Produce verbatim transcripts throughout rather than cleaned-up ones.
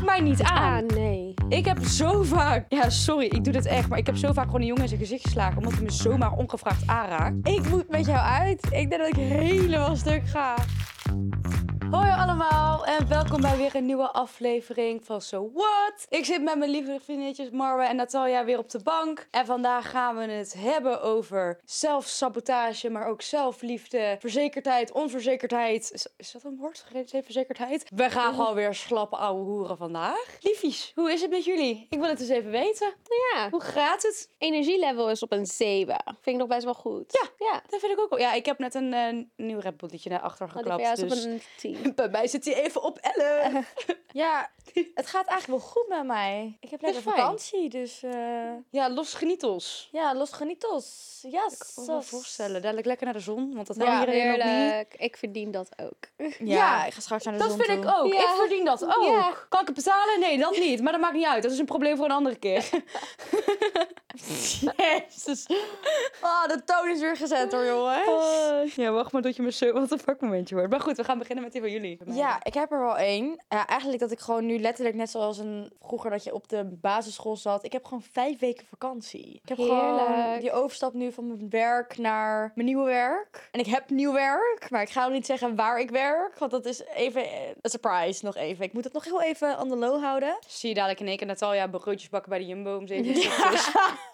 mij niet aan. Ah, nee. Ik heb zo vaak... Ja, sorry, ik doe dit echt. Maar ik heb zo vaak gewoon een jongen in zijn gezicht geslagen. Omdat hij me zomaar ongevraagd aanraakt. Ik moet met jou uit. Ik denk dat ik helemaal stuk ga. Hoi allemaal en welkom bij weer een nieuwe aflevering van So What. Ik zit met mijn lieve vriendinnetjes Marwe en Natalia weer op de bank. En vandaag gaan we het hebben over zelfsabotage, maar ook zelfliefde, verzekerdheid, onverzekerdheid. Is, is dat een woord? Verzekerdheid? We gaan gewoon weer slappe ouwe hoeren vandaag. Liefies, hoe is het met jullie? Ik wil het eens even weten. Ja, Hoe gaat het? energielevel is op een zeven. Vind ik nog best wel goed. Ja, ja. Dat vind ik ook wel. Ja, ik heb net een uh, nieuw Red Bulletje naar achter Oh, die geklapt. bij jou is Dus op een tien. bij mij zit hij even op elf. Ja, het gaat eigenlijk wel goed met mij. Ik heb Dat lekker is fijn. vakantie, dus uh, Ja, los genietels. ja, los genitos. Ja, Ik kan me wel voorstellen. Dadelijk lekker naar de zon, want dat Ja, hebben we hier nog niet. Heerlijk. Ik verdien dat ook. Ja, Ja, ik ga straks naar de Dat zon vind toe. ik ook. Ja. Ik verdien dat ook. Ja. Kan ik het betalen? Nee, dat niet. Maar dat maakt niet uit. Dat is een probleem voor een andere keer. Jezus. Oh, de toon is weer gezet hoor, jongens. Oh, ja, wacht maar tot je me zo wat een fuck momentje hoort. Maar goed, we gaan beginnen met die van jullie. Ja, ik heb er wel één. Ja, eigenlijk dat ik gewoon nu letterlijk net zoals een, vroeger dat je op de basisschool zat. Ik heb gewoon vijf weken vakantie. Ik heb gewoon Heerlijk. die overstap nu van mijn werk naar mijn nieuwe werk. En ik heb nieuw werk, maar ik ga ook niet zeggen waar ik werk. Want dat is even een surprise nog even. Ik moet het nog heel even on the low houden. Zie je dadelijk in één keer Natalia broodjes bakken bij de Jumbo om zeven uur.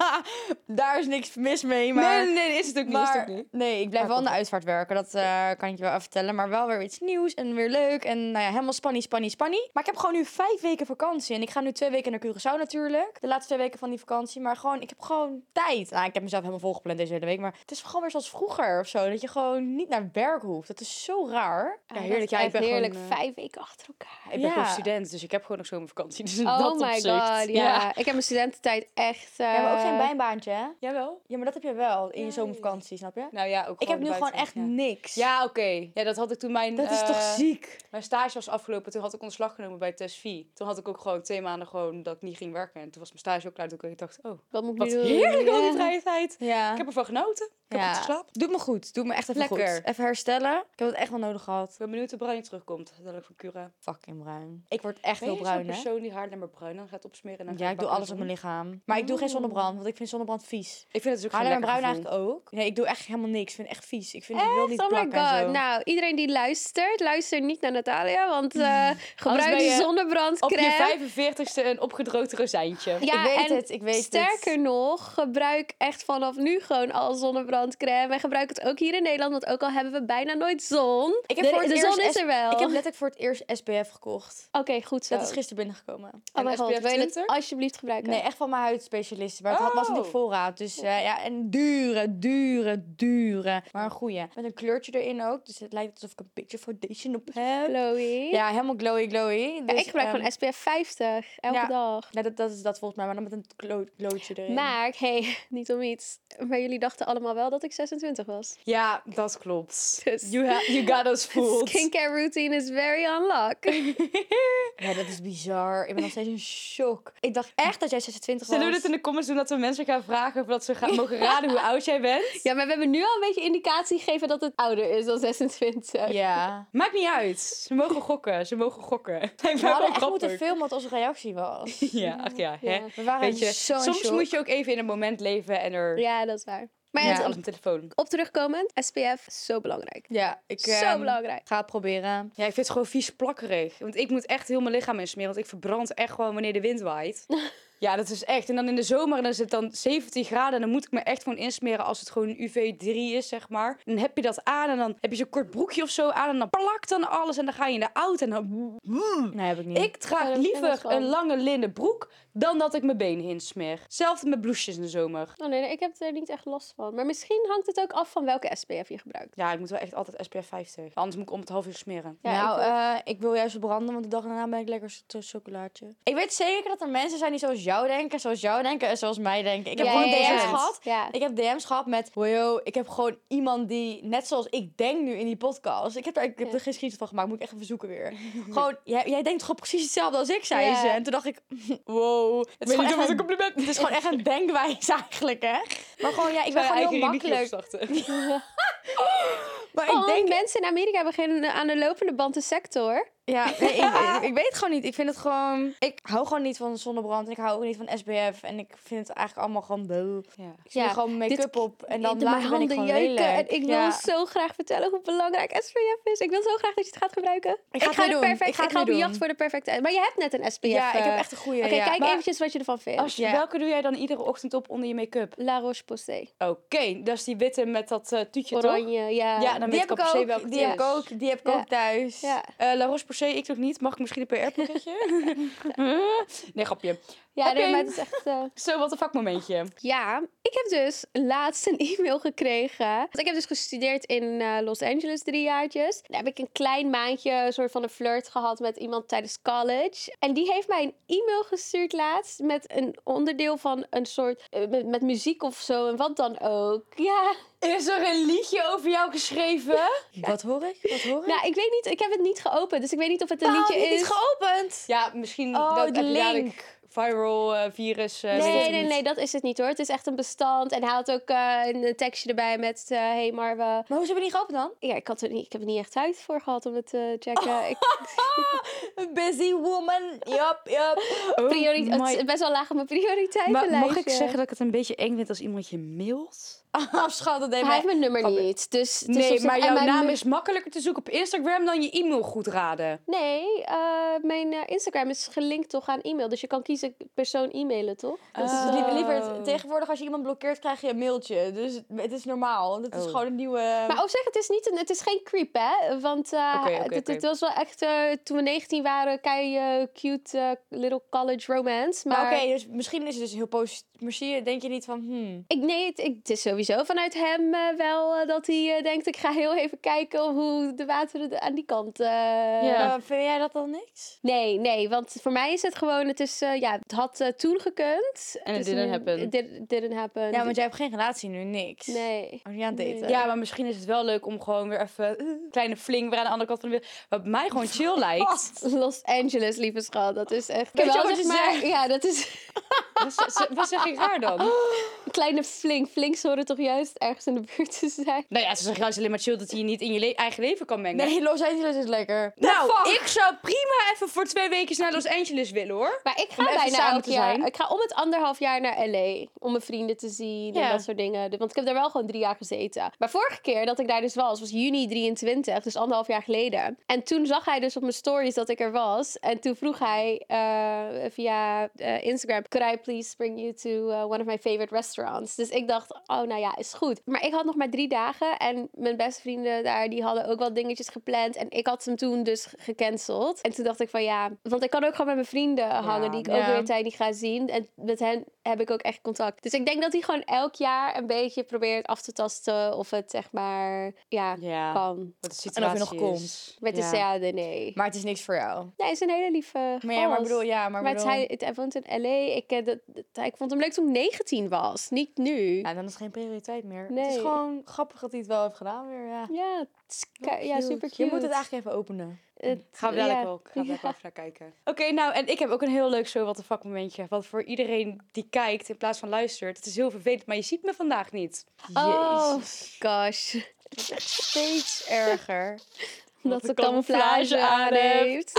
Daar is niks mis mee, maar... Nee, nee, nee, is het ook niet. Is het Maar ook niet. nee, ik blijf Maar wel aan de komt- uitvaart werken. Dat eh, kan ik je wel even vertellen. Maar wel weer iets nieuws en weer leuk. En nou ja, helemaal spanny, spanny, spanny. Maar ik heb gewoon nu vijf weken vakantie. En ik ga nu twee weken naar Curaçao natuurlijk. De laatste twee weken van die vakantie. Maar gewoon, ik heb gewoon tijd. Nou, ik heb mezelf helemaal volgepland deze hele week. Maar het is gewoon weer zoals vroeger of zo. Dat je gewoon niet naar werk hoeft. Dat is zo raar. Ja, heerlijk. Ja, Ja, ik ben heerlijk. gewoon, eh, Vijf weken achter elkaar. Ik ben Ja. gewoon student, dus ik heb gewoon nog zomervakantie. Dus in Oh dat my opzicht. god, ja. Ik heb mijn studententijd echt... uh, Ja, maar ook geen bijbaantje, hè? Jawel. Ja, maar dat heb je wel in je Nee. zomervakantie, snap je? Nou ja, ook Ik heb nu de gewoon echt buitenland, niks. Ja, ja oké. Ja, dat had ik toen mijn... Dat is eh, toch ziek? Mijn stage was afgelopen, toen had ik ontslag genomen bij T S V. Toen had ik ook gewoon twee maanden gewoon dat ik niet ging werken. En toen was mijn stage ook klaar. Toen ik dacht, oh, Wat moet ik wat nu doen? heerlijk al die Ja. vrije tijd. Ja. Ik heb ervan genoten. Ik heb Ja. goed geslapen. Doet me goed. Doet me echt even Lekker. goed. Even herstellen. Ik heb het echt wel nodig gehad. Ik ben benieuwd of Bruin terugkomt. Dadelijk van Cura. Fucking bruin. Ik word echt Ben heel je bruin, zo'n hè? persoon die haar alleen maar bruin dan gaat opsmeren? En dan Ja, gaat ik doe bakken alles op in mijn de lichaam. Maar ik doe geen Oh. zonnebrand, want ik vind zonnebrand vies. Ik vind het dus ook Haarlem geen en bruin lekker gevoel. eigenlijk ook. Nee, ik doe echt helemaal niks. Ik vind het echt vies. Ik vind ik wil niet Oh my plakken en god. zo. Nou, iedereen die luistert, luister niet naar Natalia, want uh, gebruik ben je Op zonnebrandcrème. je vijfenveertigste een opgedroogd rozijntje. Ja, ik weet en het, ik weet sterker het. nog, gebruik echt vanaf nu gewoon al zonnebrandcrème. En gebruik het ook hier in Nederland, want ook al hebben we bijna nooit zon. Ik heb de voor het de eerst zon is S- er wel. Ik heb letterlijk voor het eerst S P F gekocht. Oké, goed zo. Dat is gisteren binnengekomen. Oh mijn En god, S P F wil je het twintig? alsjeblieft gebruiken? Nee, echt van mijn huidspecialist. Maar het had- was niet op Oh. voorraad. Dus eh, ja, en dure, dure, dure. Maar een goeie. Met een kleurtje erin ook. Dus het lijkt alsof ik een beetje foundation op heb. Chloe. Ja, helemaal glowy, glowy. Ja, Dus, ik gebruik ehm, gewoon S P F vijftig, elke ja. dag. Ja, dat, dat is dat volgens mij, maar dan met een glo- glootje erin. Maar, hey, niet om iets. Maar jullie dachten allemaal wel dat ik zesentwintig was. Ja, dat klopt. Dus- You, ha- you got us fooled. Skincare routine is very on lock. Ja, dat is bizar. Ik ben nog steeds in shock. Ik dacht echt dat jij zesentwintig was. Zullen we dit in de comments doen dat we mensen gaan vragen of dat ze gaan mogen raden hoe oud jij bent? Ja, maar we hebben nu al een beetje indicatie gegeven dat het ouder is dan zesentwintig. Ja. Maakt niet uit. Ze mogen gokken. Ze mogen gokken. Ik vind We het hadden wel echt moeten grappig. filmen wat onze reactie was. Ja, ach ja. Hè? Ja. We waren Weet je, zo in soms shock. moet je ook even in een moment leven en er... Ja, dat is waar. Maar Ja. ja, Alles op, op de telefoon. op terugkomend, S P F is zo belangrijk. Ja, ik Zo ehm, belangrijk. ga het proberen. Ja, ik vind het gewoon vies plakkerig. Want ik moet echt heel mijn lichaam insmeren. Want ik verbrand echt gewoon wanneer de wind waait. Ja, dat is echt. En dan in de zomer en dan is het dan zeventien graden. En dan moet ik me echt gewoon insmeren als het gewoon U V drie is, zeg maar. Dan heb je dat aan en dan heb je zo'n kort broekje of zo aan. En dan plakt dan alles en dan ga je in de auto. En dan... Nee, heb ik niet. Ik Ja, draag dat ken ik liever wel. een lange linnen broek dan dat ik mijn benen insmeer. Hetzelfde met blouses in de zomer. Oh nee, nee, ik heb er niet echt last van. Maar misschien hangt het ook af van welke S P F je gebruikt. Ja, ik moet wel echt altijd S P F vijftig. Anders moet ik om het half uur smeren. Ja, nou, ik ook. eh, ik wil juist branden, want de dag daarna ben ik lekker cho- chocolaatje. Ik weet zeker dat er mensen zijn die zoals jou denken, zoals jou denken en zoals mij denken. Ik heb Ja, gewoon ja, D M's ja. gehad. Ja. Ik heb D M's gehad met, yo, ik heb gewoon iemand die, net zoals ik denk nu in die podcast. Ik heb er, ik heb Ja. er geen screenshot van gemaakt, moet ik echt even zoeken weer. gewoon, jij, jij denkt gewoon precies hetzelfde als ik, zei Ja. ze. En toen dacht ik, wow. Het is, gewoon echt een, compliment. het is gewoon echt een denkwijze eigenlijk, hè. Maar gewoon, ja, ik ben gewoon heel makkelijk. Maar Oh, ik denk, mensen in Amerika beginnen aan de lopende band de sector. Ja, nee, ik, ik weet het gewoon niet. Ik vind het gewoon... Ik hou gewoon niet van zonnebrand. En ik hou ook niet van S B F. En ik vind het eigenlijk allemaal gewoon... bleh. Ja. Ik zie Ja, gewoon make-up dit- op. En dan de- mijn later ben ik handen gewoon jeuken. lelijk. En ik wil Ja. zo graag vertellen hoe belangrijk S P F is. Ik wil zo graag dat je het gaat gebruiken. Ik ga het ga nu de doen. perfect, Ik ga het nu op doen. jacht voor de perfecte... Maar je hebt net een S P F. Ja, ik heb eh, echt een goede. Oké, ja. kijk Maar eventjes wat je ervan vindt. Als, Ja. Welke doe jij dan iedere ochtend op onder je make-up? La Roche-Posay. Oké, dat is die witte met dat uh, tuutje, toch? Oranje, ja. Ja, dan Die weet heb ik ik al per se ook. welke het Die heb ik is. ook. Die heb ik Ja. ook thuis. Ja. Eh, La Roche-Posay, ik toch niet. Mag ik misschien een P R-pakketje? Nee, grapje. Ja, Oké. nee, maar het is echt... eh, Zo, wat een vakmomentje. Ja, ik heb dus laatst een e-mail gekregen. Want ik heb dus gestudeerd in eh, Los Angeles drie jaartjes. Daar heb ik een klein maandje een soort van een flirt gehad met iemand tijdens college. En die heeft mij een e-mail gestuurd laatst met een onderdeel van een soort... eh, met, met muziek of zo en wat dan ook. Ja, Is er een liedje over jou geschreven? Wat hoor ik? Wat hoor ik? nou ik weet niet, ik heb het niet geopend. Dus ik weet niet of het een Oh, liedje die is. is geopend. Ja, misschien Oh, dat de heb je dadelijk link. viral eh, virus. eh, weet Nee, ik nee, niet. nee, dat is het niet hoor. Het is echt een bestand. En hij had ook eh, een tekstje erbij met... eh hey, maar we... Maar hoe zijn we niet geopend dan? Ja, ik, had er niet, ik heb er niet echt tijd voor gehad om het te checken. Ik, Busy woman. Yup, yup. priori- Oh het my- is best wel laag op mijn prioriteitenlijstje. Maar mag ik zeggen dat ik het een beetje eng vind als iemand je mailt? Ah, schat, dat deed Hij mij... heeft mijn nummer Grapje. niet. Dus het is op Nee, zich- maar en jouw mijn naam nu- is makkelijker te zoeken op Instagram dan je e-mail goed raden. Nee, eh, mijn eh, Instagram is gelinkt toch aan e-mail. Dus je kan kiezen persoon e-mailen, toch? Dat is Oh. liever, liever, tegenwoordig als je iemand blokkeert, krijg je een mailtje. Dus het- het is normaal. Het is Oh. gewoon een nieuwe... Maar op zich, het is, niet een, het is geen creep, hè? Want eh, Oké, oké, het, het oké. was wel echt, eh, toen we negentien waren, kei eh, cute eh, little college romance. Maar Maar, oké, dus misschien is het dus heel positief. Maar zie je, denk je niet van, hmm... ik, nee, het, ik- het is sowieso vanuit hem eh, wel eh, dat hij eh, denkt, ik ga heel even kijken hoe de wateren aan die kant... eh, Ja. Uh, vind jij dat dan niks? Nee, nee, want voor mij is het gewoon, het is, eh, ja, het had eh, toen gekund. En it is didn't nu- happen. It did- didn't happen. Ja, want jij hebt geen relatie nu, niks. Nee. Oh, je aan het daten? Nee. Ja, maar misschien is het wel leuk om gewoon weer even uh, kleine fling weer aan de andere kant van de wereld. Wat mij gewoon chill lijkt. Los Angeles, lieve schat, dat is echt... Weet je wel, wat zeg je maar, zegt? ja, dat is Wat, zeg- wat zeg ik raar dan? een kleine flink. Flinks horen toch juist ergens in de buurt te zijn. Nou ja, ze zeggen juist alleen maar chill dat je je niet in je le- eigen leven kan mengen. Nee, Los Angeles is lekker. nou, The fuck? ik zou prima even voor twee weken naar Los Angeles willen, hoor. Maar ik Om ga even bijna samen elk te jaar... zijn. Ik ga om het anderhalf jaar naar L A. Om mijn vrienden te zien en Ja. dat soort dingen. Want ik heb daar wel gewoon drie jaar gezeten. Maar vorige keer dat ik daar dus was, was juni drieëntwintig. Dus anderhalf jaar geleden. En toen zag hij dus op mijn stories dat ik er was. En toen vroeg hij eh, via eh, Instagram... Could I please bring you to uh, one of my favorite restaurants? Dus ik dacht, oh nou ja, is goed. Maar ik had nog maar drie dagen. En mijn beste vrienden daar, die hadden ook wel dingetjes gepland. En ik had hem toen dus gecanceld. En toen dacht ik van ja... Want ik kan ook gewoon met mijn vrienden hangen... die ik ook ja. weer een tijd niet ga zien. En met hen heb ik ook echt contact. Dus ik denk dat hij gewoon elk jaar een beetje probeert af te tasten... of het zeg maar, ja, Ja, kan. wat de En of je situatie nog is. komt. Met de Ja. ja, nee, nee. Maar het is niks voor jou. Nee, hij is een hele lieve Maar ja, maar gast. bedoel, ja, maar Maar het, bedoel... hij, het, hij woont in L A. Ik, eh, dat, dat- ik vond hem leuk toen ik negentien was. Niet nu. Ja, dan is het geen prioriteit meer. Het Nee. is gewoon grappig dat hij het wel heeft gedaan weer, ja. Ja, het is ki- ja, super cute. Je moet het eigenlijk even openen. Het- Gaan we dadelijk ja. wel, gaan we Ja. dadelijk wel even naar kijken. Oké, nou, en ik heb ook een heel leuk zo wat de fuck momentje. Want voor iedereen die kijkt in plaats van luistert, het is heel vervelend, maar je ziet me vandaag niet. Oh, Jezus. gosh. Het is echt steeds erger. Dat ze een camouflage camouflage aan aan heb. heeft.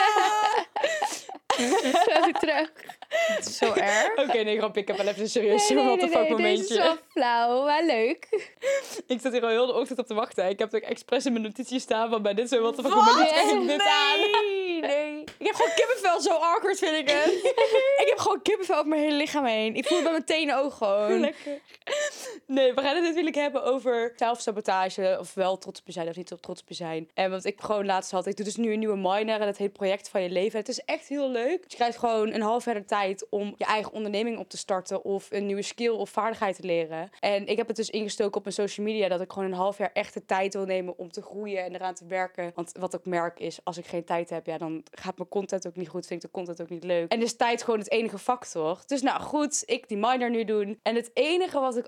Even terug. Het is zo erg. Oké, nee, grap, ik heb wel even een serieus Nee, zo nee, wat de nee, fuck nee, dit is momentje. wel flauw, maar leuk. Ik zat hier al heel de ochtend op te wachten. Ik heb het ook expres in mijn notities staan van bij dit zo wat de fuck Wat? momentje krijg ik Nee. dit aan. Nee, nee. Ik heb gewoon kippenvel, zo awkward vind ik het. Ik heb gewoon kippenvel over mijn hele lichaam heen. Ik voel het bij mijn tenen ook gewoon. Lekker. Nee, we gaan het natuurlijk hebben over zelfsabotage. Of wel trots op je zijn of niet trots op je zijn. En wat ik gewoon laatst had. Ik doe dus nu een nieuwe minor en het heet Project van je leven. Het is echt heel leuk. Dus je krijgt gewoon een half jaar de tijd om je eigen onderneming op te starten. Of een nieuwe skill of vaardigheid te leren. En ik heb het dus ingestoken op mijn social media. Dat ik gewoon een half jaar echt de tijd wil nemen om te groeien en eraan te werken. Want wat ik merk is, als ik geen tijd heb, ja, dan gaat mijn content ook niet goed. Vind ik de content ook niet leuk. En is tijd gewoon het enige factor. Dus nou goed, ik die minor nu doen. En het enige wat ik alleen maar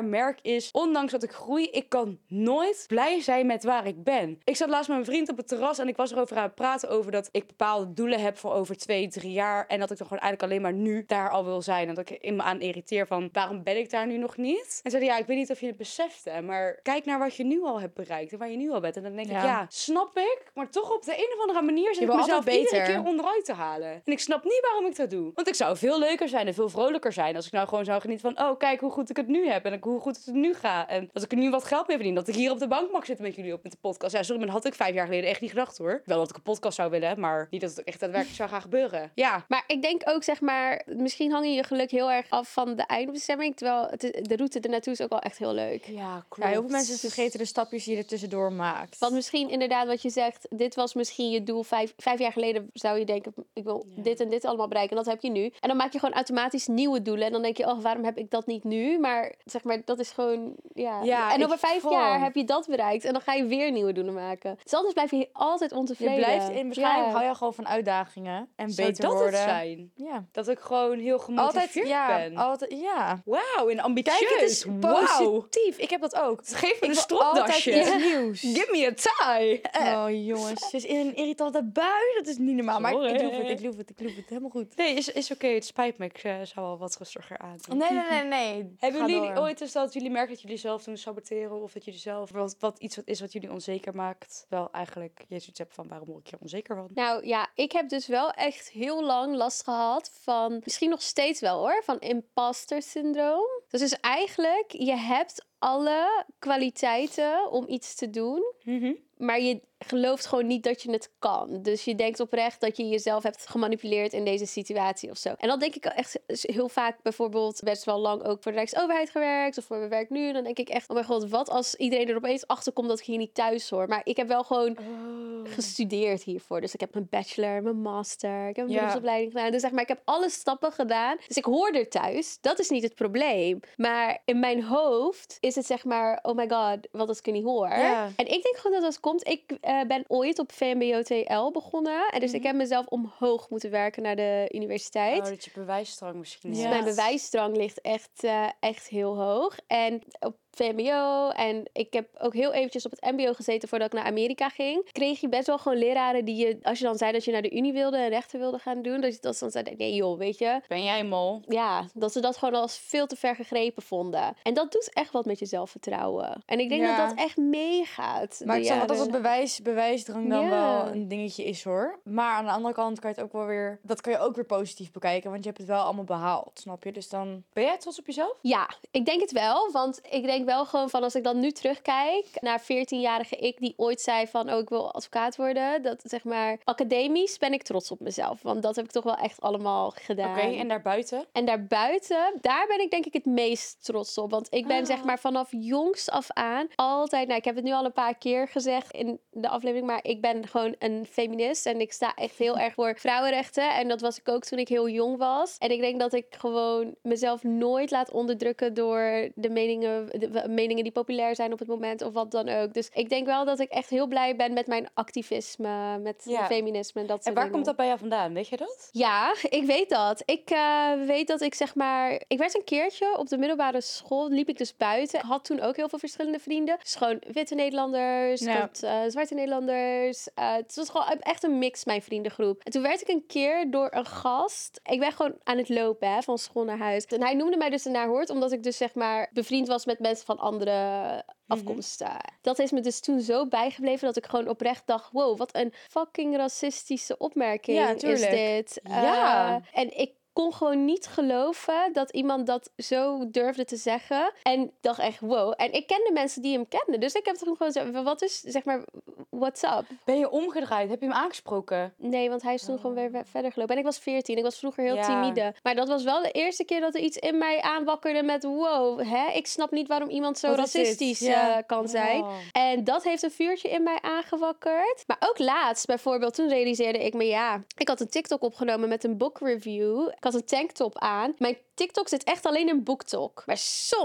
merk is, ondanks dat ik groei, ik kan nooit blij zijn met waar ik ben. Ik zat laatst met mijn vriend op het terras en ik was erover aan het praten over dat ik bepaalde doelen heb voor over twee, drie jaar. En dat ik dan gewoon eigenlijk alleen maar nu daar al wil zijn. En dat ik in me aan irriteer van, waarom ben ik daar nu nog niet? En zei hij, ja, ik weet niet of je het besefte, maar kijk naar wat je nu al hebt bereikt en waar je nu al bent. En dan denk Ja. ik, ja, snap ik, maar toch op de een of andere manier zit Je ik wil mezelf altijd iedere beter. keer onderuit te halen. En ik snap niet waarom ik dat doe. Want ik zou veel leuker zijn en veel vrolijker zijn als ik nou gewoon zou genieten van, oh, kijk hoe goed ik het nu heb en hoe goed het nu gaat. En als ik er nu wat geld mee verdien, dat ik hier op de bank mag zitten met jullie op met de podcast. Ja, sorry, maar dat had ik vijf jaar geleden echt niet gedacht hoor. Wel dat ik een podcast zou willen, maar niet dat het echt daadwerkelijk zou gaan gebeuren. Ja. Maar ik denk ook, zeg maar, misschien hang je je geluk heel erg af van de eindbestemming. Terwijl het, is- de route ernaartoe is ook wel echt heel leuk. Ja, klopt. Ja, heel veel mensen vergeten de stapjes die je er tussendoor maakt. Want misschien inderdaad wat je zegt, dit was misschien je doel. Vijf, vijf jaar geleden zou je denken, ik wil Ja. dit en dit allemaal bereiken. En dat heb je nu. En dan maak je gewoon automatisch nieuwe doelen. En dan denk je, oh, waarom heb ik dat niet nu? Maar zeg maar, dat is gewoon, ja. Ja, en ik over vijf gewoon- jaar heb je dat bereikt. En dan ga je weer nieuwe doelen maken. Dus anders blijf je altijd je ontevreden. blijft in, waarschijnlijk Ja. hou je gewoon van uitdagingen en Zou beter dat worden. het zijn? Ja. Dat ik gewoon heel gemotiveerd Altijd, ja, ben. altijd, ja. Wauw, en ambitieus. Kijk, het is Wauw. positief. Ik heb dat ook. Geef me Ik een wil stropdasje. altijd iets nieuws. Give me a tie. Oh jongens, ze is in een irritante bui. Dat is niet normaal. Maar ik, ik Sorry. loef het, ik loef het, ik loef het. Helemaal goed. Nee, is, is oké. Het spijt me. Ik eh, zou wel wat rustiger aan doen. Nee, nee, nee, nee. Hebben Ga jullie door. ooit eens dat jullie merken dat jullie zelf doen saboteren? Of dat jullie zelf wat, wat iets wat is wat jullie onzeker maakt? Wel eigenlijk je zoiets hebt van waarom word ik hier onzeker van? Nou ja, ik heb dus wel echt heel lang last gehad van, misschien nog steeds wel hoor, van imposter syndroom. Dat is dus eigenlijk, je hebt alle kwaliteiten om iets te doen, maar je gelooft gewoon niet dat je het kan. Dus je denkt oprecht dat je jezelf hebt gemanipuleerd in deze situatie of zo. En dat denk ik echt heel vaak, bijvoorbeeld best wel lang ook voor de Rijksoverheid gewerkt of voor mijn werk nu. Dan denk ik echt, oh mijn god, wat als iedereen er opeens achter komt dat ik hier niet thuis hoor. Maar ik heb wel gewoon gestudeerd hiervoor. Dus ik heb mijn bachelor, mijn master, ik heb een Ja. beroepsopleiding gedaan. Dus zeg maar, ik heb alle stappen gedaan. Dus ik hoor er thuis. Dat is niet het probleem. Maar in mijn hoofd is het zeg maar, oh my god, wat als ik er niet hoor. Ja. En ik denk gewoon dat dat komt. Ik eh, ben ooit op V M B O T L begonnen. En dus ik heb mezelf omhoog moeten werken naar de universiteit. Oh, dat je bewijsdrang misschien Dus Ja. mijn bewijsdrang ligt echt, eh, echt heel hoog. En op V M B O en ik heb ook heel eventjes op het M B O gezeten voordat ik naar Amerika ging. Kreeg je best wel gewoon leraren die je, als je dan zei dat je naar de unie wilde en rechten wilde gaan doen, dat je dat dan zei, nee joh, weet je. Ben jij mol? Ja, dat ze dat gewoon als veel te ver gegrepen vonden. En dat doet echt wat met je zelfvertrouwen. En ik denk Ja. dat dat echt meegaat. Maar de ik zeg wel dat jaren. het bewijs, bewijsdrang dan Ja. wel een dingetje is hoor. Maar aan de andere kant kan je het ook wel weer, dat kan je ook weer positief bekijken. Want je hebt het wel allemaal behaald, snap je? Dus dan... Ben jij trots op jezelf? Ja, ik denk het wel. Want ik denk wel gewoon van als ik dan nu terugkijk naar veertienjarige ik die ooit zei van oh, ik wil advocaat worden. Dat zeg maar academisch ben ik trots op mezelf. Want dat heb ik toch wel echt allemaal gedaan. Oké, en daarbuiten? En daarbuiten, daar ben ik denk ik het meest trots op. Want ik ben Ah. zeg maar vanaf jongs af aan altijd... Nou, ik heb het nu al een paar keer gezegd in de aflevering... maar ik ben gewoon een feminist. En ik sta echt heel erg voor vrouwenrechten. En dat was ik ook toen ik heel jong was. En ik denk dat ik gewoon mezelf nooit laat onderdrukken... door de meningen, de meningen die populair zijn op het moment of wat dan ook. Dus ik denk wel dat ik echt heel blij ben met mijn activisme... met Ja. feminisme en dat soort En waar dingen. komt dat bij jou vandaan? Weet je dat? Ja, ik weet dat. Ik eh, weet dat ik zeg maar... Ik werd een keertje op de middelbare school, liep ik dus buiten. Ik had toen ook heel veel verschillende vrienden. Dus gewoon witte Nederlanders, Ja. tot, eh, zwarte Nederlanders. Eh, het was gewoon echt een mix, mijn vriendengroep. En toen werd ik een keer door een gast... Ik ben gewoon aan het lopen, hè, van school naar huis. En hij noemde mij dus de Naarhoort, omdat ik dus zeg maar bevriend was met mensen van andere afkomsten. Dat is me dus toen zo bijgebleven dat ik gewoon oprecht dacht... Wow, wat een fucking racistische opmerking Ja, is tuurlijk. dit. Ja. Eh, en ik kon gewoon niet geloven dat iemand dat zo durfde te zeggen. En ik dacht echt, wow. En ik kende mensen die hem kenden. Dus ik heb toen gewoon zo, wat is, zeg maar, what's up? Ben je omgedraaid? Heb je hem aangesproken? Nee, want hij is toen gewoon weer we- verder gelopen. En ik was veertien. Ik was vroeger heel Ja. timide. Maar dat was wel de eerste keer dat er iets in mij aanwakkerde met... Wow, hè? Ik snap niet waarom iemand zo Wat is dit? racistisch Ja. eh, kan zijn. Oh. En dat heeft een vuurtje in mij aangewakkerd. Maar ook laatst, bijvoorbeeld, toen realiseerde ik me... Ja, ik had een TikTok opgenomen met een book review. Ik had een tanktop aan. Mijn TikTok zit echt alleen in BookTok. Maar soms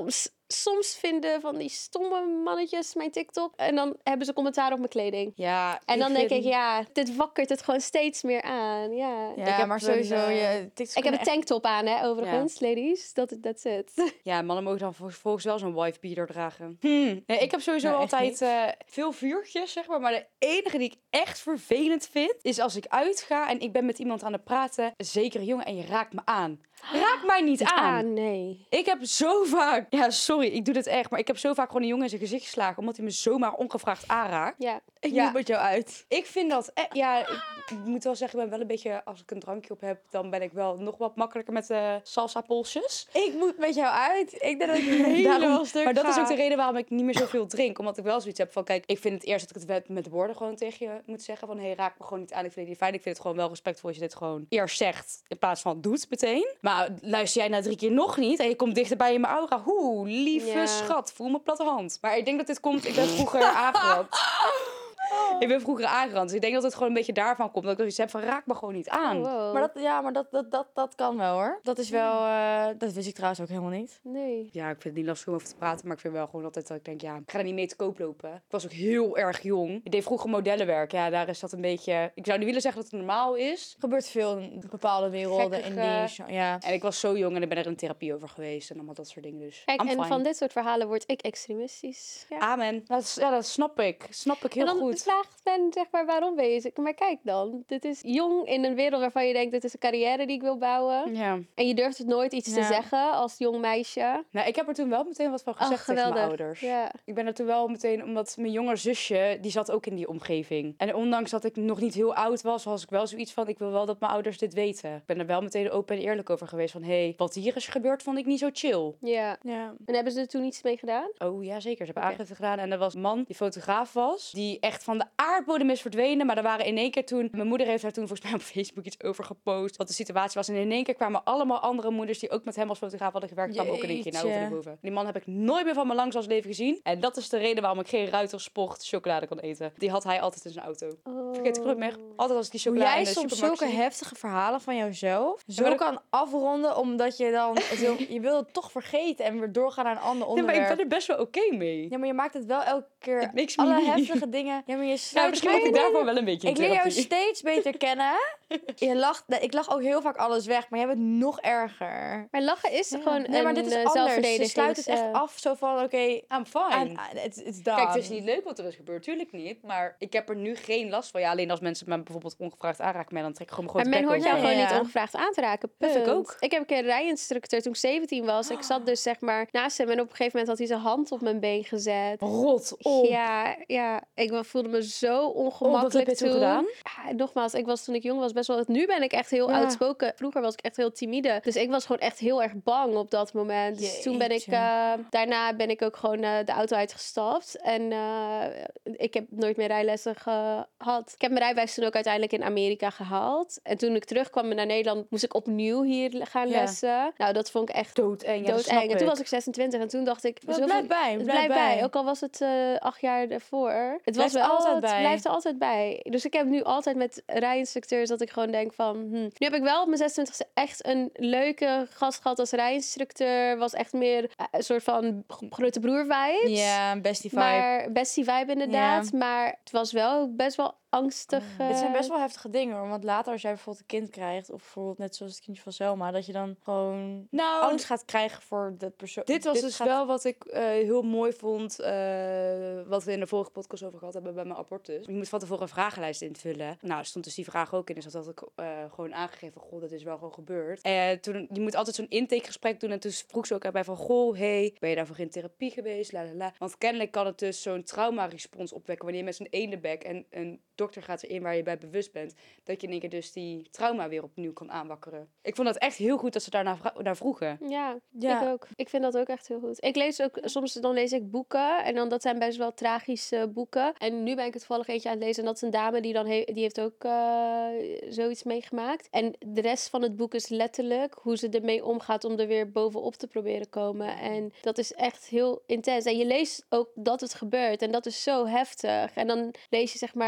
soms vinden van die stomme mannetjes mijn TikTok. En dan hebben ze commentaar op mijn kleding. Ja, En dan vind... denk ik, ja, dit wakkert het gewoon steeds meer aan. Ja, Ja, Ik heb maar een, sowieso, eh, je TikTok ik heb een echt... tanktop aan, hè, overigens, ladies. Dat that's it. Ja, mannen mogen dan vervolgens wel zo'n wife-beater dragen. Hmm. Nee, ik heb sowieso Nou, echt altijd niet. eh, veel vuurtjes, zeg maar. Maar de enige die ik echt vervelend vind, is als ik uitga en ik ben met iemand aan het praten. Zeker jongen, en je raakt me aan. Raak mij niet aan. Ah, nee. Ik heb zo vaak... Ja, sorry, ik doe dit echt. Maar ik heb zo vaak gewoon een jongen in zijn gezicht geslagen, omdat hij me zomaar ongevraagd aanraakt. Ja. Ik Ja. moet met jou uit. Ik vind dat... e- ja, ik, ik moet wel zeggen, ik ben wel een beetje... Als ik een drankje op heb, dan ben ik wel nog wat makkelijker met de salsa-polsjes. Ik moet met jou uit. Ik denk dat ik helemaal Daarom- stuk maar dat is ga. ook de reden waarom ik niet meer zoveel drink. Omdat ik wel zoiets heb van, kijk, ik vind het eerst dat ik het met woorden gewoon tegen je moet zeggen. Van, hé, hey, raak me gewoon niet aan. Ik vind het niet fijn. Ik vind het gewoon wel respectvol als je dit gewoon eerst zegt, in plaats van doet meteen. Maar luister jij na drie keer nog niet en je komt dichterbij in mijn aura. Hoe, lieve Ja. schat, voel mijn platte hand. Maar ik denk dat dit komt, ik ben vroeger aangerand. Ik ben vroeger aangerand, dus ik denk dat het gewoon een beetje daarvan komt. Dat ik zoiets heb van, raak me gewoon niet aan. Oh, wow. Maar dat, ja, maar dat, dat, dat, dat kan wel hoor. Dat is wel, eh, dat wist ik trouwens ook helemaal niet. Nee. Ja, ik vind het niet lastig om over te praten, maar ik vind wel gewoon altijd dat ik denk, ja, ik ga er niet mee te koop lopen. Ik was ook heel erg jong. Ik deed vroeger modellenwerk. Ja, daar is dat een beetje... Ik zou niet willen zeggen dat het normaal is. Er gebeurt veel in bepaalde werelden. In Gekkige- die, ja. En ik was zo jong en ik ben er in therapie over geweest en allemaal dat soort dingen. Dus Kijk, I'm en fine. van dit soort verhalen word ik extremistisch. Ja. Amen. Dat is, ja, dat snap ik. Snap ik heel en dan goed. vraagt men, zeg maar, waarom bezig? Maar kijk dan, dit is jong in een wereld waarvan je denkt, dit is een carrière die ik wil bouwen. Ja. En je durft het nooit iets te Ja. zeggen als jong meisje. Nou, ik heb er toen wel meteen wat van Ach, gezegd tegen mijn geweldig. ouders. Ja. Ik ben er toen wel meteen, omdat mijn jonger zusje, die zat ook in die omgeving. En ondanks dat ik nog niet heel oud was, was ik wel zoiets van, ik wil wel dat mijn ouders dit weten. Ik ben er wel meteen open en eerlijk over geweest van, hé, hey, wat hier is gebeurd, vond ik niet zo chill. Ja. Ja. En hebben ze er toen iets mee gedaan? Oh ja, zeker. Ze hebben Oké. aangifte gedaan. En er was een man die fotograaf was, die echt van de aardbodem is verdwenen. Maar er waren in één keer toen, mijn moeder heeft daar toen volgens mij op Facebook iets over gepost, wat de situatie was. En in één keer kwamen allemaal andere moeders die ook met hem als fotograaf hadden gewerkt, kwamen ook in één keer naar Jeetje. over de boven. Die man heb ik nooit meer van mijn langs als leven gezien. En dat is de reden waarom ik geen Ruitersport chocolade kon eten. Die had hij altijd in zijn auto. Oh. Vergeet ik nooit meer. Altijd als ik die Hoe chocolade jij in de soms supermarkt zulke zie. heftige verhalen van jouzelf zo maar dat- kan afronden, omdat je dan het wil, je wil het toch vergeten en weer doorgaan naar een ander Ja, maar onderwerp. ik ben er best wel oké mee. Ja, maar je maakt het wel elke keer It makes me alle me. heftige dingen. Ja, maar je Ja, sluit misschien moet ik daarvoor wel een beetje in Ik leer jou therapie. steeds beter kennen. Je lacht, nee, ik lach ook heel vaak alles weg, maar jij bent nog erger. Maar lachen is gewoon Nee, maar een dit is eh, anders. Je zelfverdedigings- sluit het echt eh, af zo van, oké, I'm fine. aan- het is done. Kijk, het is niet leuk wat er is gebeurd, tuurlijk niet. Maar ik heb er nu geen last van. Ja, alleen als mensen me bijvoorbeeld ongevraagd aanraken, mij, dan trek ik gewoon mijn Maar grote men bek hoort jou open. Ja, gewoon ja. niet ongevraagd aan te raken. Dat vind ik punt. ook. Ik heb een keer een rijinstructeur toen ik zeventien was. Ik zat dus zeg maar naast hem en op een gegeven moment had hij zijn hand op mijn been gezet. Rot op. Ja, ja, ik voelde me zo Oh, ongemakkelijk wat heb je toen gedaan? Ja, en nogmaals, ik was toen ik jong was best wel... Nu ben ik echt heel Ja. outspoken. Vroeger was ik echt heel timide. Dus ik was gewoon echt heel erg bang op dat moment. Dus toen ben ik... Jeetje. eh, daarna ben ik ook gewoon eh, de auto uitgestapt. En eh, ik heb nooit meer rijlessen gehad. Ik heb mijn rijbewijs toen ook uiteindelijk in Amerika gehaald. En toen ik terugkwam naar Nederland, moest ik opnieuw hier gaan Ja. lessen. Nou, dat vond ik echt Doodeng. Ja, dat snap doodeng. En toen ik. was ik zesentwintig en toen dacht ik... Maar zoveel- blijf bij, het blijf blijft bij. bij. Ook al was het eh, acht jaar ervoor. Het was Blijft wel altijd het bij. blijft er altijd bij. Dus ik heb nu altijd met rijinstructeurs dat ik gewoon denk van... Hm. Nu heb ik wel op mijn zesentwintigste echt een leuke gast gehad als rijinstructeur. Was echt meer eh, een soort van g- grote broer vibes. Ja, bestie vibe. Maar bestie vibe inderdaad. Maar het was wel best wel angstig. Dit zijn eh, best wel heftige dingen hoor. Want later als jij bijvoorbeeld een kind krijgt, of bijvoorbeeld net zoals het kindje van Selma, dat je dan gewoon Nou, angst gaat krijgen voor de persoon. dit was dus gaat- wel wat ik eh, heel mooi vond, eh, wat we in de vorige podcast over gehad hebben bij mijn abortus. Je moet van tevoren een vragenlijst invullen. Nou, er stond dus die vraag ook in, dus dat had ik eh, gewoon aangegeven. Goh, dat is wel gewoon gebeurd. En toen, je moet altijd zo'n intakegesprek doen en toen vroeg ze ook erbij van, goh, hey, ben je daarvoor in therapie geweest? La, la, la. Want kennelijk kan het dus zo'n traumarespons opwekken wanneer je met zo'n ene bek en een dokter gaat erin waar je bij bewust bent, dat je in één keer dus die trauma weer opnieuw kan aanwakkeren. Ik vond dat echt heel goed dat ze daarna vra- naar vroegen. Ja, Ja. ik ook. Ik vind dat ook echt heel goed. Ik lees ook, soms dan lees ik boeken en dan dat zijn best wel tragische boeken. En nu ben ik het toevallig eentje aan het lezen en dat is een dame die dan he- die heeft ook eh, zoiets meegemaakt. En de rest van het boek is letterlijk hoe ze ermee omgaat om er weer bovenop te proberen komen. En dat is echt heel intens. En je leest ook dat het gebeurt en dat is zo heftig. En dan lees je zeg maar die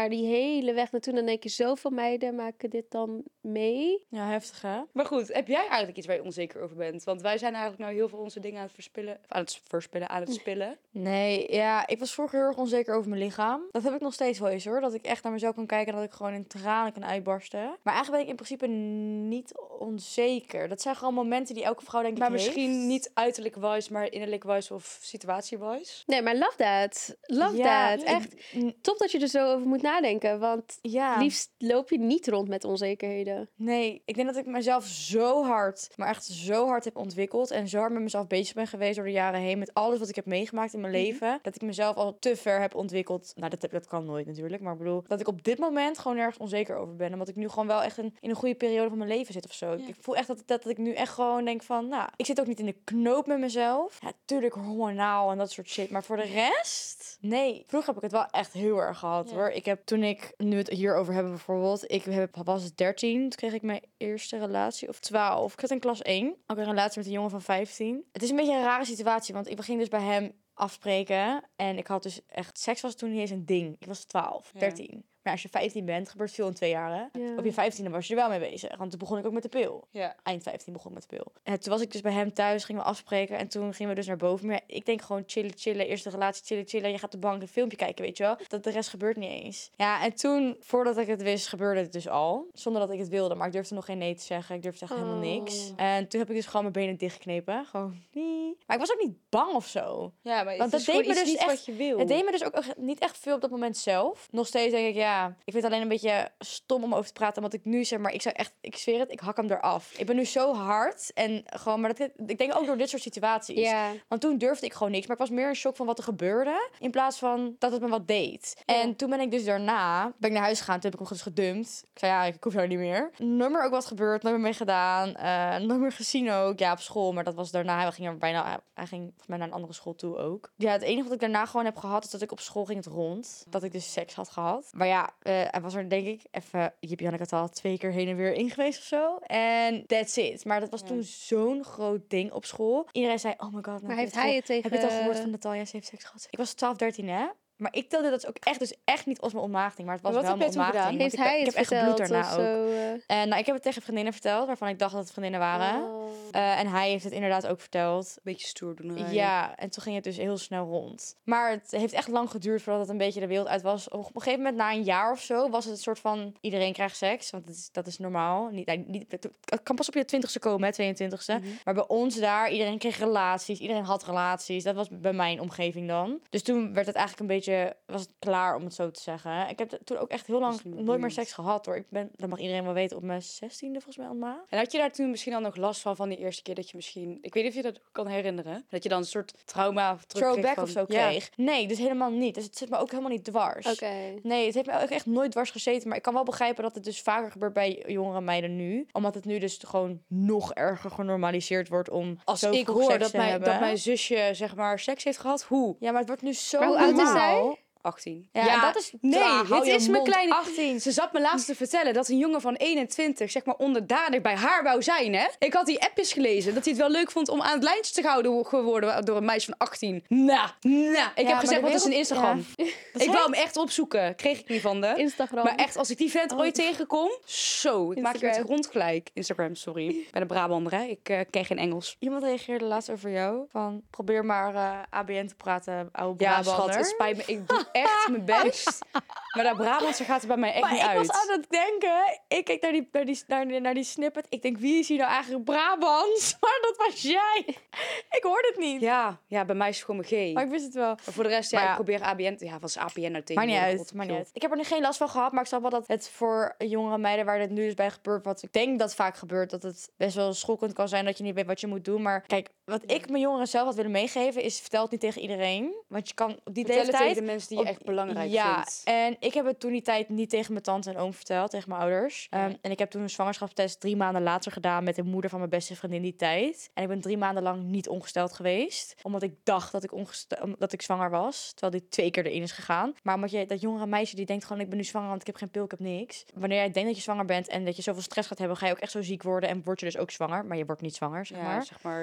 hele weg naartoe. Dan denk je, zoveel meiden maken dit dan mee. Ja, heftig hè? Maar goed, heb jij eigenlijk iets waar je onzeker over bent? Want wij zijn eigenlijk nou heel veel onze dingen aan het verspillen. Of aan het verspillen, aan het spillen. Nee, ja, ik was vroeger heel erg onzeker over mijn lichaam. Dat heb ik nog steeds wel eens hoor. Dat ik echt naar mezelf kan kijken en dat ik gewoon in tranen kan uitbarsten. Maar eigenlijk ben ik in principe niet onzeker. Dat zijn gewoon momenten die elke vrouw denk ik Maar heeft. misschien niet uiterlijk wise, maar innerlijk wise of situatie wise. Nee, maar love that. Love Ja, that. Echt ik- top dat je er zo over moet nadenken. Want Ja. liefst loop je niet rond met onzekerheden. Nee, ik denk dat ik mezelf zo hard, maar echt zo hard heb ontwikkeld. En zo hard met mezelf bezig ben geweest door de jaren heen. Met alles wat ik heb meegemaakt in mijn leven. Dat ik mezelf al te ver heb ontwikkeld. Nou, dat, heb- dat kan nooit natuurlijk. Maar ik bedoel, dat ik op dit moment gewoon ergens onzeker over ben. Omdat ik nu gewoon wel echt in, in een goede periode van mijn leven zit of zo. Ja. Ik voel echt dat, dat ik nu echt gewoon denk van, nou, ik zit ook niet in de knoop met mezelf. Ja, tuurlijk hormonaal en dat soort shit. Maar voor de rest, nee. Vroeger heb ik het wel echt heel erg gehad Ja. hoor. Ik heb toen ik, nu we het hierover hebben bijvoorbeeld. Ik heb, was dertien, toen kreeg ik mijn eerste relatie. Of twaalf. Ik zat in klas één. Ook een relatie met een jongen van vijftien. Het is een beetje een rare situatie, want ik ging dus bij hem afspreken. En ik had dus echt, seks was toen niet eens een ding. Ik was twaalf, Ja. dertien. Maar als je vijftien bent, gebeurt veel in twee jaar. Hè? Ja. Op je vijftiende was je er wel mee bezig. Want toen begon ik ook met de pil. Ja. Eind vijftien begon ik met de pil. En toen was ik dus bij hem thuis, gingen we afspreken. En toen gingen we dus naar boven. Maar ja, ik denk gewoon chillen, chillen. Eerste relatie, chillen, chillen. Je gaat op de bank een filmpje kijken, weet je wel. Dat de rest gebeurt niet eens. Ja, en toen, voordat ik het wist, gebeurde het dus al. Zonder dat ik het wilde. Maar ik durfde nog geen nee te zeggen. Ik durfde echt helemaal Oh. niks. En toen heb ik dus gewoon mijn benen dichtgeknepen. Gewoon, nee. Maar ik was ook niet bang of zo. Ja, maar Want het is dat gewoon deed me iets dus niet echt- wat je wil. Het deed me dus ook echt niet echt veel op dat moment zelf. Nog steeds denk ik, ja, ik vind het alleen een beetje stom om over te praten. Omdat ik nu zeg, maar ik zou echt, ik zweer het, ik hak hem eraf. Ik ben nu zo hard en gewoon, maar dat, ik denk ook door dit soort situaties. Ja. Want toen durfde ik gewoon niks. Maar ik was meer in shock van wat er gebeurde. In plaats van dat het me wat deed. Ja. En toen ben ik dus daarna, ben ik naar huis gegaan. Toen heb ik hem dus gedumpt. Ik zei, ja, ik hoef jou niet meer. Nooit meer ook wat gebeurd. Nooit meer mee gedaan. Eh nooit meer gezien ook. Ja, op school. Maar dat was daarna. Hij ging er bijna, hij ging volgens mij naar een andere school toe ook. Ja, het enige wat ik daarna gewoon heb gehad, is dat ik op school ging het rond. Dat ik dus seks had gehad. Maar ja, eh hij was er denk ik even, Jip Janneke het al, twee keer heen en weer in geweest of zo. En that's it. Maar dat was Ja. toen zo'n groot ding op school. Iedereen zei, oh my god. nou, Maar heb heeft je het hij het tegen... heb je het al gehoord van Natalia? Ze heeft seks gehad. Ik was twaalf, dertien, hè? Maar ik telde dat ook echt, dus echt niet als mijn ontmaagding. Maar het was Maar wat wel heb mijn jij toen ontmaagding. Heeft want ik, hij ik het heb echt gebloed verteld daarna of ook. zo? eh? En nou, ik heb het tegen vriendinnen verteld, waarvan ik dacht dat het vriendinnen waren. Oh. Eh, en hij heeft het inderdaad ook verteld. Beetje stoer doen. Ja, en toen ging het dus heel snel rond. Maar het heeft echt lang geduurd voordat het een beetje de wereld uit was. Op een gegeven moment, na een jaar of zo, was het een soort van... Iedereen krijgt seks, want dat is, dat is normaal. Niet, nee, niet, het kan pas op je twintigste komen, hè, tweeëntwintigste. Mhm. Maar bij ons daar, iedereen kreeg relaties. Iedereen had relaties. Dat was bij mijn omgeving dan. Dus toen werd het eigenlijk een beetje... Was het klaar, om het zo te zeggen. Ik heb toen ook echt heel lang is niet nooit meer boeiend. seks gehad, hoor. Ik ben, dat mag iedereen wel weten, op mijn zestiende volgens mij ontmaagd. En had je daar toen misschien al nog last van, van die eerste keer dat je misschien... Ik weet niet of je dat kan herinneren. Dat je dan een soort trauma terugkreeg Throwback van... of zo Ja. kreeg. Nee, dus helemaal niet. Dus het zit me ook helemaal niet dwars. Oké. Nee, het heeft me ook echt nooit dwars gezeten. Maar ik kan wel begrijpen dat het dus vaker gebeurt bij jongere meiden nu. Omdat het nu dus gewoon nog erger genormaliseerd wordt om Als zo ik vroeg hoor seks dat te mijn, hebben. dat mijn zusje, zeg maar, seks heeft gehad, hoe? Ja, maar het wordt nu zo Maar hoe oud is normaal. zij? achttien. Ja, en dat is... Nee, Ah, hou het je is mijn mond. kleine... achttien. Ze zat me laatst te vertellen dat een jongen van eenentwintig, zeg maar, onderdanig bij haar wou zijn, hè? Ik had die appjes gelezen, dat hij het wel leuk vond om aan het lijntje te houden geworden door een meisje van achttien. Nou, nou. Ik Ja, heb maar gezegd, de wat is een wereld- Instagram? Ik wou hem echt opzoeken. Kreeg ik niet van de. Instagram. Maar echt, als ik die vent Oh. ooit tegenkom, zo. Ik maak je met de Instagram. grond gelijk. Instagram, sorry. Ik ben een Brabander, hè? Ik uh, ken geen Engels. Iemand reageerde laatst over jou. Van, probeer maar eh, A B N te praten, oude Ja, Brabander. schat, het spijt me. Ik doe echt mijn best. Maar dat Brabantse gaat er bij mij echt Maar niet ik uit. was aan het denken. Ik keek naar die, naar, die, naar, die, naar die snippet. Ik denk, wie is hier nou eigenlijk Brabants? Maar dat was jij. Ik hoorde het niet. Ja, ja, bij mij is het gewoon mijn G. Maar ik wist het wel. Maar voor de rest, ja, Maar ja. ik probeer A B N... Ja, wat is A P N nou tegen? Maar niet uit, maar niet uit. Ik heb er nu geen last van gehad, maar ik snap wel dat het voor jongere meiden waar dit nu dus bij gebeurt, wat ik denk dat vaak gebeurt, dat het best wel schokkend kan zijn dat je niet weet wat je moet doen. Maar kijk, wat ik mijn jongeren zelf had willen meegeven is, vertel het niet tegen iedereen. Want je kan op die Vertel het leeftijd... tegen de mensen die je op- echt belangrijk ja, vindt. en ik heb het toen die tijd niet tegen mijn tante en oom verteld, tegen mijn ouders. Ja. Um, en ik heb toen een zwangerschapstest drie maanden later gedaan met de moeder van mijn beste vriendin die tijd. En ik ben drie maanden lang niet ongesteld geweest, omdat ik dacht dat ik, ongeste- dat ik zwanger was, terwijl dit twee keer erin is gegaan. Maar omdat je, dat jongere meisje die denkt gewoon, ik ben nu zwanger, want ik heb geen pil, ik heb niks. Wanneer jij denkt dat je zwanger bent en dat je zoveel stress gaat hebben, ga je ook echt zo ziek worden en word je dus ook zwanger. Maar je wordt niet zwanger, zeg Ja, maar. zeg maar, je lichaam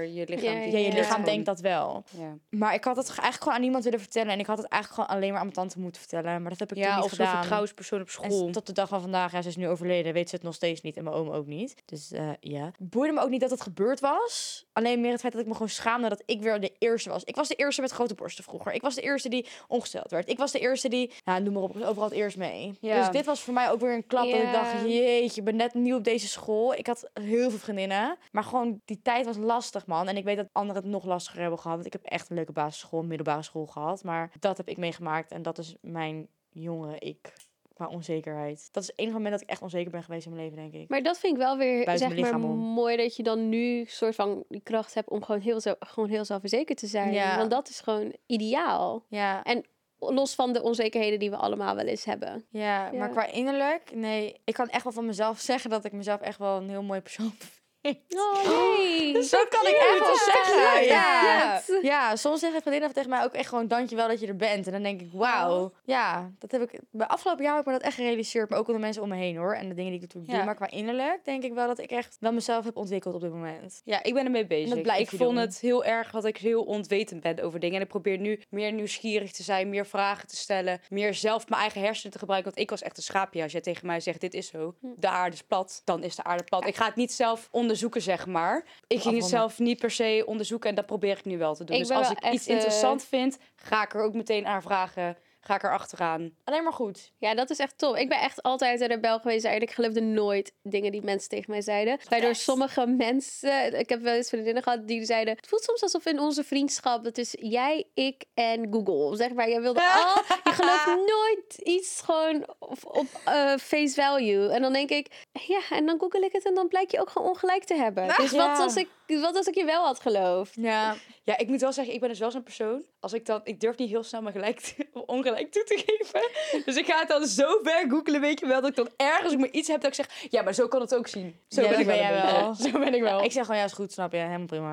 lichaam. Ja, die- Ja, je Ja. lichaam gewoon- denkt dat wel. Ja, Maar ik had het eigenlijk gewoon aan niemand willen vertellen. En ik had het eigenlijk gewoon alleen maar aan mijn tante moeten vertellen. Maar dat heb ik toen ja niet of zo'n gedaan. vertrouwenspersoon op En school. tot de dag van vandaag, ja, ze is nu overleden, weet ze het nog steeds niet. En mijn oom ook niet. Dus eh, ja. Boeide me ook niet dat het gebeurd was. Alleen meer het feit dat ik me gewoon schaamde dat ik weer de eerste was. Ik was de eerste met grote borsten vroeger. Ik was de eerste die ongesteld werd. Ik was de eerste die, nou, noem maar op, overal het eerst mee. Ja. Dus dit was voor mij ook weer een klap dat ik Ja. dacht, jeetje, ik ben net nieuw op deze school. Ik had heel veel vriendinnen. Maar gewoon, die tijd was lastig, man. En ik weet dat anderen het nog lastiger hebben gehad. Want ik heb echt een leuke basisschool, middelbare school gehad. Maar dat heb ik meegemaakt. En dat is mijn jonge ik. Qua onzekerheid. Dat is het enige moment dat ik echt onzeker ben geweest in mijn leven, denk ik. Maar dat vind ik wel weer Buiten zeg mijn maar lichaam om. mooi dat je dan nu soort van die kracht hebt om gewoon heel, zo, gewoon heel zelfverzekerd te zijn. Ja. Want dat is gewoon ideaal. Ja, Los van de onzekerheden die we allemaal wel eens hebben. ja, Ja. maar qua innerlijk, nee. Ik kan echt wel van mezelf zeggen dat ik mezelf echt wel een heel mooie persoon vind. Oh nee. Dat kan ik echt wel zeggen. Ja. cute. Ja, soms zeggen vriendinnen tegen mij ook echt gewoon dankjewel dat je er bent. En dan denk ik, wauw. Ja, dat heb ik bij afgelopen jaar heb ik me dat echt gerealiseerd. Maar ook onder mensen om me heen hoor. En de dingen die ik natuurlijk Ja. doe. Maar qua innerlijk denk ik wel dat ik echt wel mezelf heb ontwikkeld op dit moment. Ja, ik ben ermee bezig. En dat blijf ik je vond doen. het heel erg dat ik heel ontwetend ben over dingen. En ik probeer nu meer nieuwsgierig te zijn, meer vragen te stellen, meer zelf mijn eigen hersenen te gebruiken. Want ik was echt een schaapje. Als jij tegen mij zegt, dit is zo, de aarde is plat, dan is de aarde plat. Ik ga het niet zelf onderzoeken, zeg maar. Ik ging het Afronden. zelf niet per se onderzoeken en dat probeer ik nu wel te doen. Ik dus ben als wel ik echt, iets eh, interessant vind, ga ik er ook meteen aan vragen. Ga ik er achteraan. Alleen maar goed. Ja, dat is echt top. Ik ben echt altijd een rebel geweest. En ik geloofde nooit dingen die mensen tegen mij zeiden. Waardoor sommige mensen... Ik heb wel eens vriendinnen gehad die zeiden... Het voelt soms alsof in onze vriendschap... Het is jij, ik en Google. Zeg maar, je wilde al... Je gelooft nooit iets gewoon op, op eh, face value. En dan denk ik... Ja, en dan google ik het en dan blijkt je ook gewoon ongelijk te hebben. Dus Ja. wat, als ik, wat als ik je wel had geloofd? Ja. Ja, ik moet wel zeggen, ik ben dus wel zo'n persoon. Als ik dan, ik durf niet heel snel mijn gelijk te- of ongelijk toe te geven. Dus ik ga het dan zo ver googelen, weet je wel, dat ik dan ergens maar iets heb dat ik zeg, ja, maar zo kan het ook zien. Zo Ja, ben dat ik ben wel. jij een beetje. wel. Zo ben ik wel. Ik zeg gewoon, ja, is goed, snap je. Helemaal prima.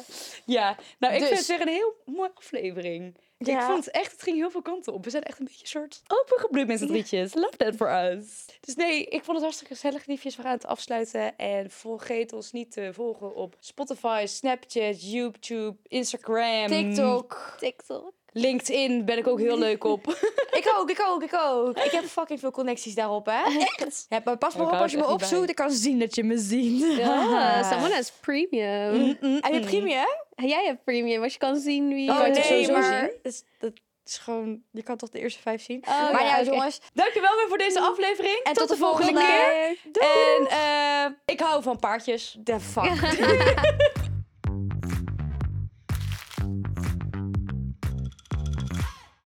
Ja, nou, ik Dus- vind het weer een heel mooie aflevering. Ik Ja. vond het echt, het ging heel veel kanten op. We zijn echt een beetje een soort opengebloeid met z'n drietjes. Love that for us. Dus nee, ik vond het hartstikke gezellig, liefjes. We gaan het afsluiten. En vergeet ons niet te volgen op Spotify, Snapchat, YouTube, Instagram. TikTok. TikTok. LinkedIn ben ik ook heel leuk op. Ik ook, ik ook, ik ook. Ik heb fucking veel connecties daarop, hè? Echt? Ja, maar pas maar Ik op hou als je het me echt niet opzoekt. Ik kan zien dat je me ziet. Ja, someone has premium. Heb je premium? Jij hebt premium, als je kan zien wie... kan je toch sowieso maar zien? dat is, dat is gewoon... Je kan toch de eerste vijf zien? Oh, maar ja, ja, oké. jongens. Dankjewel weer voor deze aflevering. En tot, de volgende keer. Doei. En eh, ik hou van paardjes. The fuck.